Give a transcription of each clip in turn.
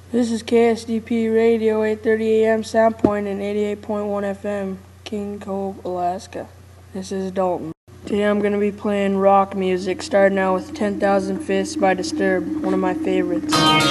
This is KSDP Radio 830 AM Soundpoint and 88.1 FM, King Cove, Alaska. This is Dalton. Today I'm going to be playing rock music, starting out with 10,000 Fists by Disturbed, one of my favorites.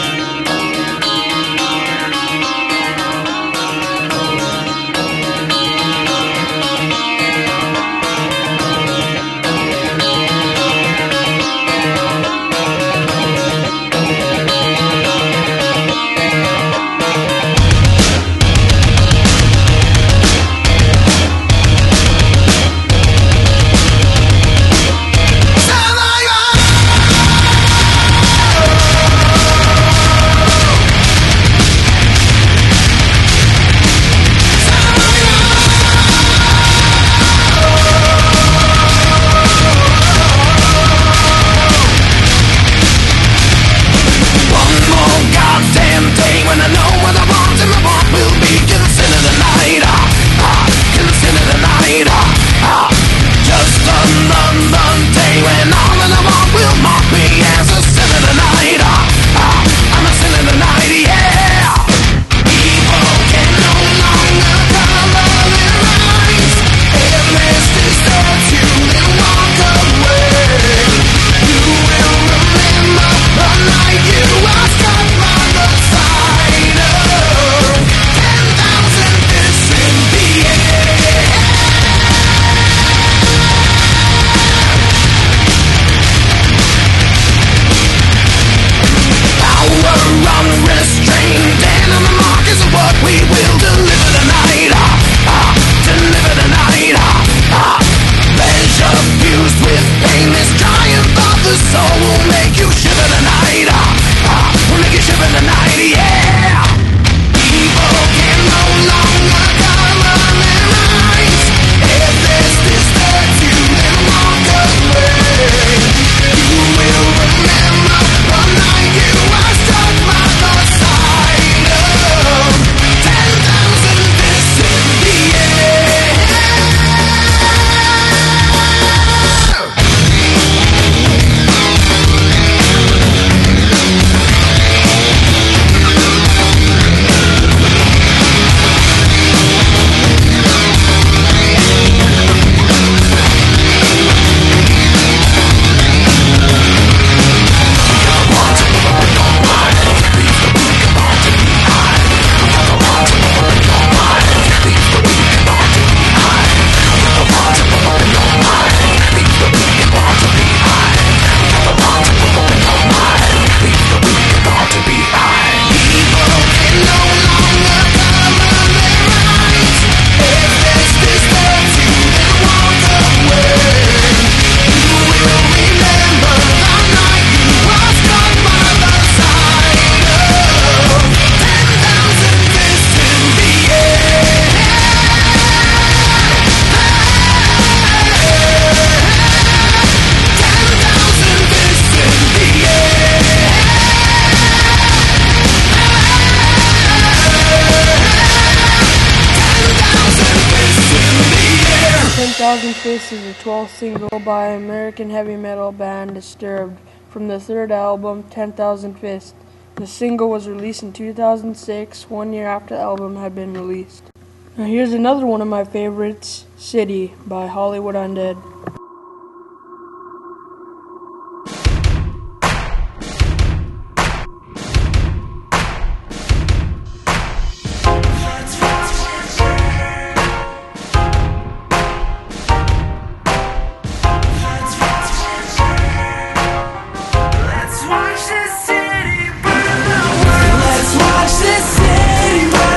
Thousand Fists is the 12th single by American heavy metal band Disturbed from the third album, 10,000 Fists. The single was released in 2006, 1 year after the album had been released. Now here's another one of my favorites, City by Hollywood Undead.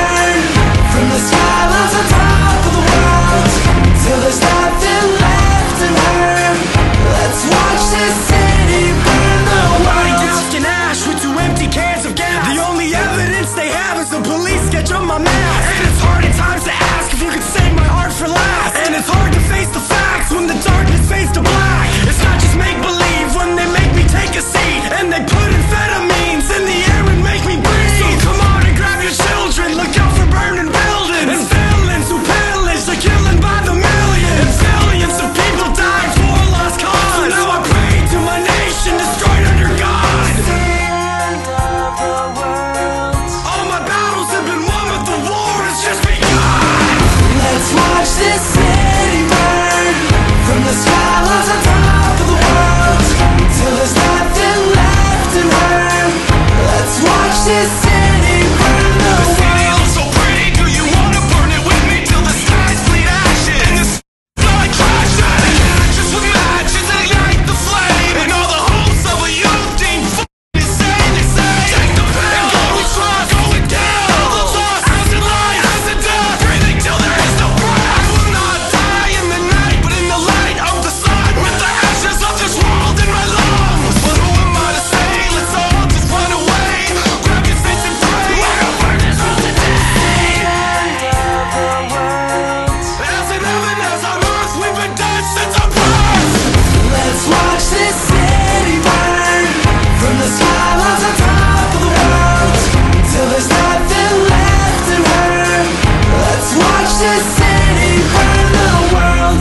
Till there's nothing left this city burn the world. The city looks so pretty, do you wanna burn it with me till the skies bleed ashes? And the sky crashes, just with matches and ignite the flame. And all the hopes of a youth deemed insane. They say, take the pill and go we trust, going down. All the lost, acid light, acid death, breathing till there is no breath. I will not die in the night, but in the light of the sun, with the ashes of this world in my lungs. But who am I to say, let's all just run away, grab your faith and pray. We're gonna burn this world today. As in heaven, as on earth, we've been dead since our birth. Let's watch this city burn, from the skylines on top of the world, till there's nothing left to burn. Let's watch this city burn the world.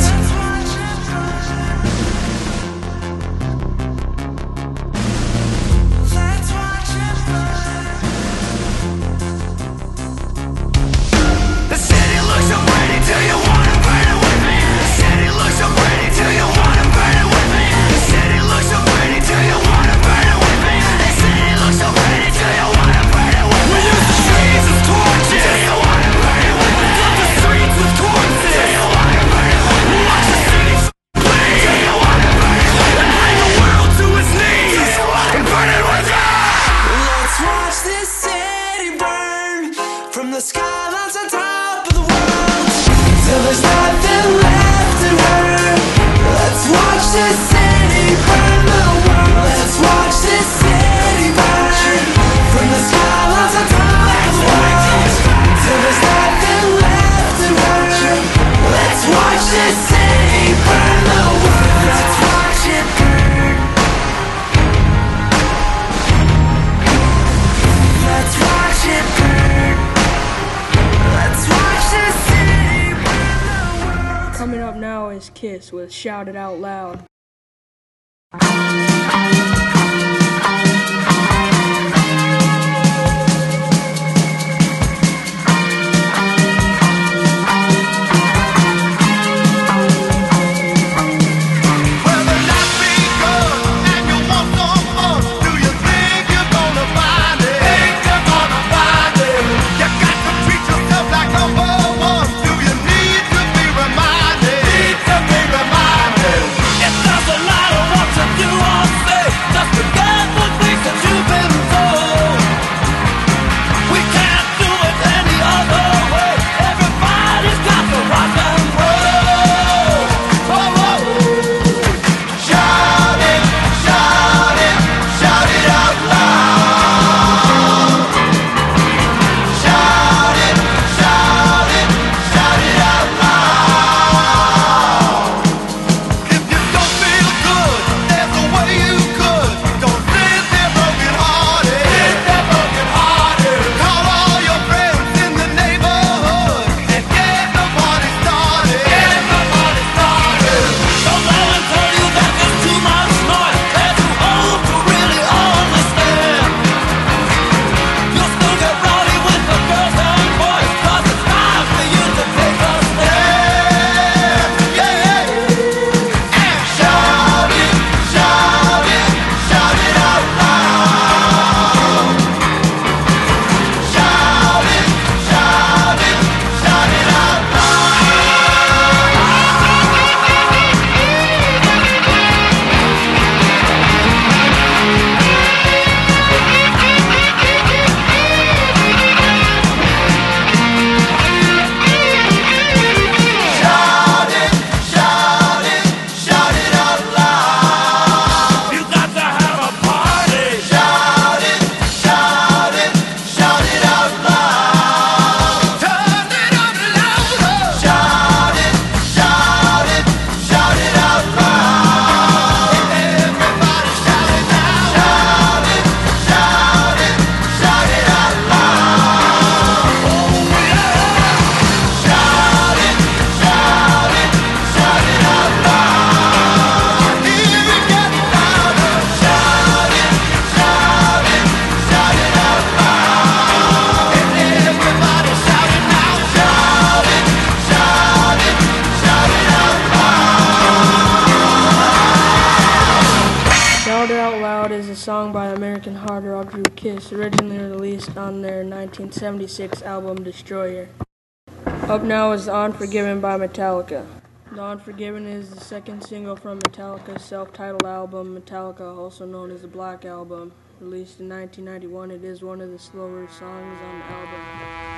Let's watch it burn. The city looks so pretty, do you wanna burn it with me? The city looks so pretty, do you wanna burn it with me? The city looks so pretty, do you wanna burn it with me? The city looks so pretty, do you wanna burn it with me? We use the streets as torches, do you wanna burn it with me? Flood the streets with corpses, do you wanna burn it with me? Watch the city bleed, do you wanna burn it with me? And bring the world to its knees, and burn it with me. Let's watch this city burn, from the skylines on top of the world, till there's nothing left to burn. Let's watch this city burn the world. Let's watch this city burn, from the skylines on top of the world, till there's nothing left to burn. Let's watch this city burn the world. Let's watch it burn. Let's watch it burn. Let's watch this city burn the world. Coming up now is Kiss with Shout It Out Loud. Well, the night be good, and you want some fun. Do you think you're gonna find it? Think you're gonna find it? You got to treat yourself like number one. Do you need to be reminded? Need to be reminded. It doesn't matter what you do or say, just forget the things that you've been told. We can't do it any other way. Everybody's got to rock and roll. Oh, oh. Shout it, shout it, shout it out loud. Shout it, shout it, shout it out loud. If you don't feel good, there's a way you could. Don't sit there broken hearted. Sit there broken hearted. Call all your friends in the neighborhood and get the party started. Get the party started. Don't let them tell you that there's too much noise. They're too old to really understand. You'll still get rowdy with the girls and boys, 'cause it's time for you to take a stand. Yeah. And shout it, shout it, shout it out loud. Shout it, shout it, shout it out Shout it, shout it, shout it out loud. You got to have a party. Shout it, shout it, shout it out loud. Turn it up louder. Shout it, shout it, shout it out loud. Everybody shout it now. Shout it, shout it, shout it out loud. Oh yeah. Shout it, shout it, shout it out loud. Hear it get louder. Shout it, shout it, shout it out loud. Everybody shout it now. Shout it, shout it, shout it out loud. Shout It Out Loud is a song by American hard rock group Kiss, originally released on their 1976 album Destroyer. Up now is The Unforgiven by Metallica. The Unforgiven is the second single from Metallica's self-titled album, Metallica, also known as the Black Album. Released in 1991, it is one of the slower songs on the album.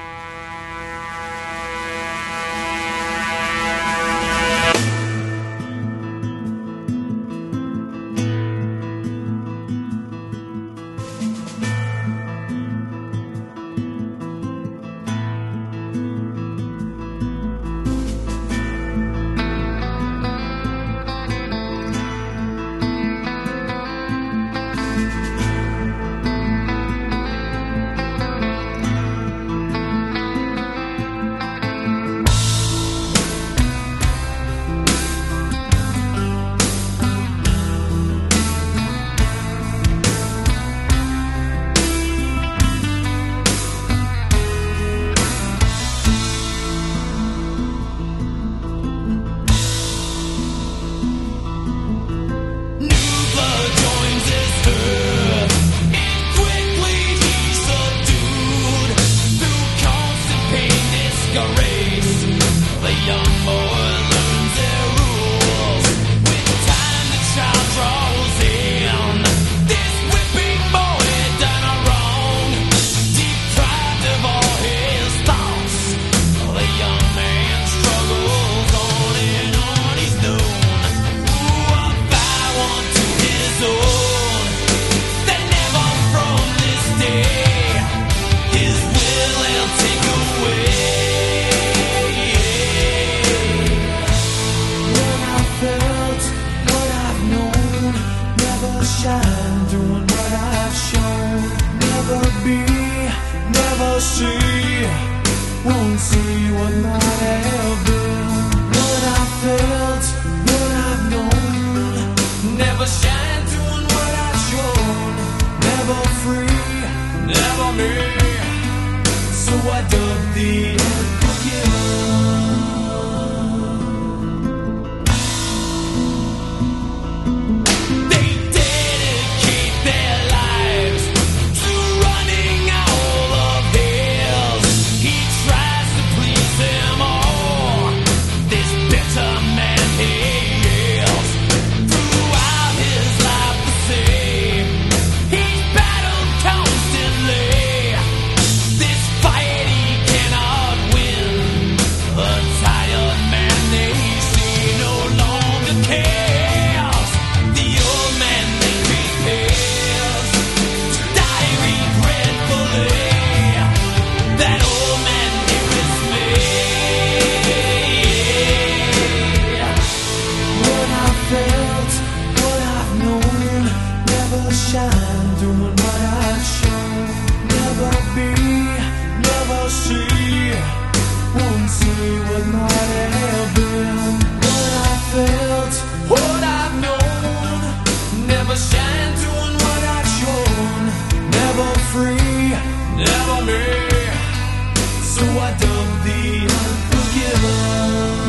Won't see what might have been. What I felt, what I've known. Never shine doing what I've shown. Never free, never me. So I dug the unforgiven. They dedicate their lives to running all of hell. He tries to please them all. This bitter man hails throughout his life the same. He's battled constantly. This fight he cannot win. A tired man they see no longer cares. The old man they prepares to die regretfully. That old man here is me. What I felt, what I've known. Never shine doing what I've shown. Never be, never see. Won't see what might have been. What I felt, what I've known. Never shine doing what I've shown. Never free, never me. So I dug the unforgiven.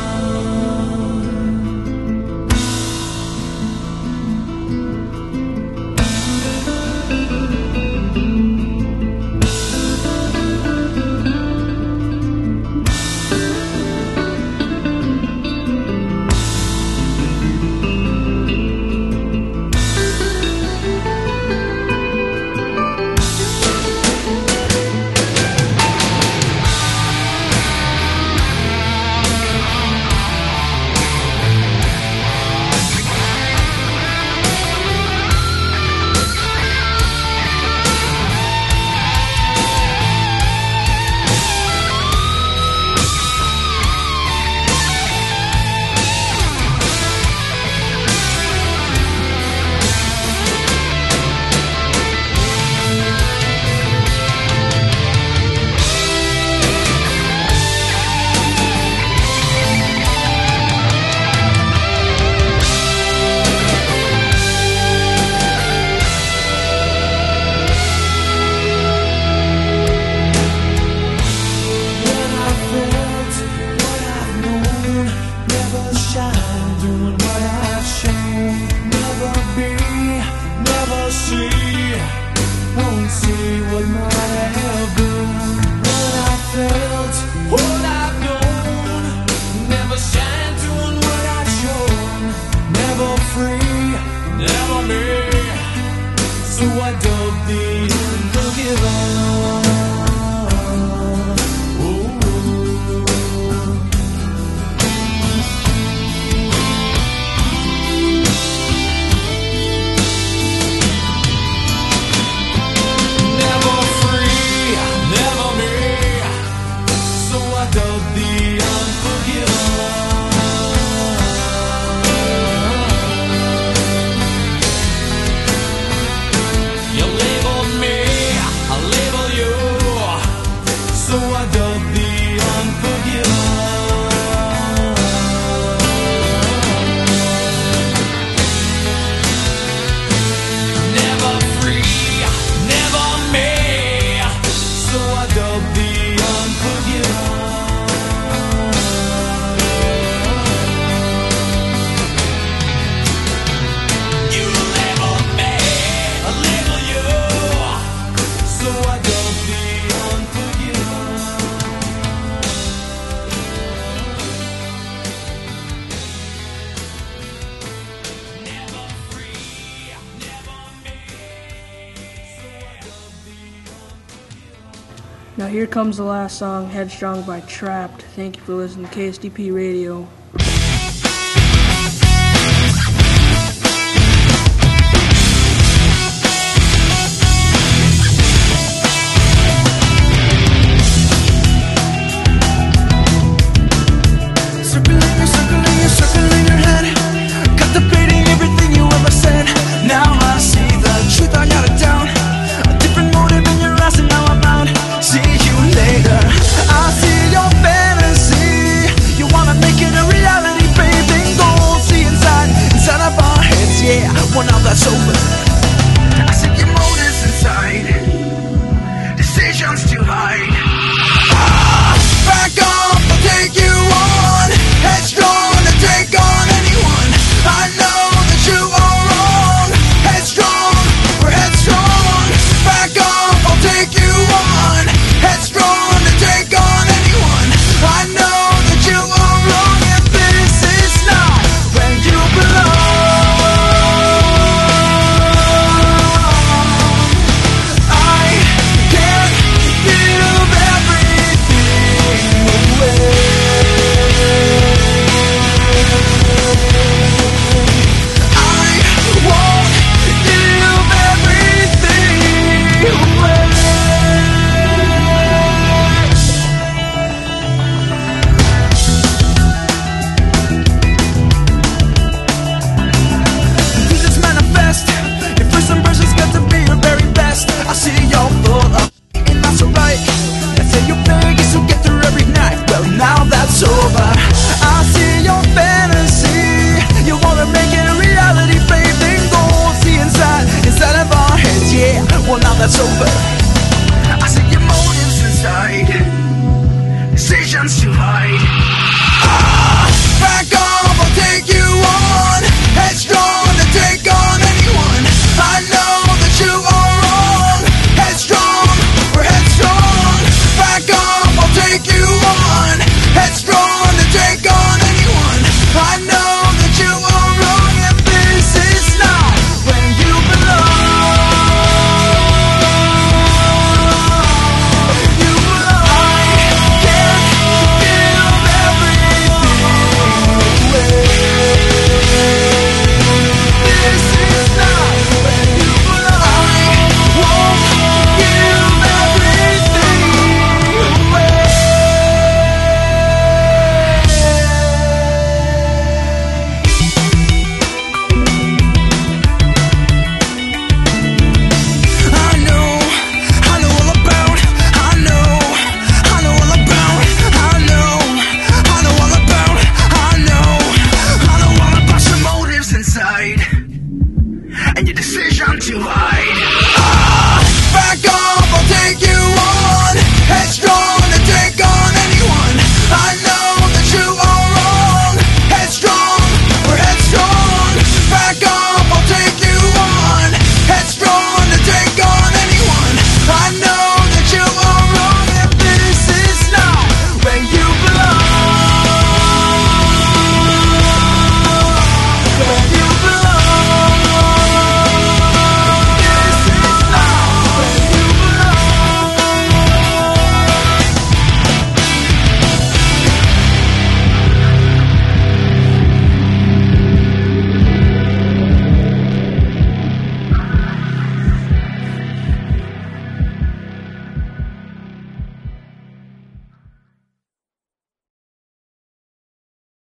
Now here comes the last song, Headstrong by Trapped. Thank you for listening to KSDP Radio. Circling your head, contemplating everything you ever said. Now I see the truth, I got it down. A different motive in your eyes, and now I'm out. See you later. I see your fantasy. You wanna make it a reality, baby. Go see inside of our heads, yeah. Well, now that's over. I see your motives inside. Decisions to hide.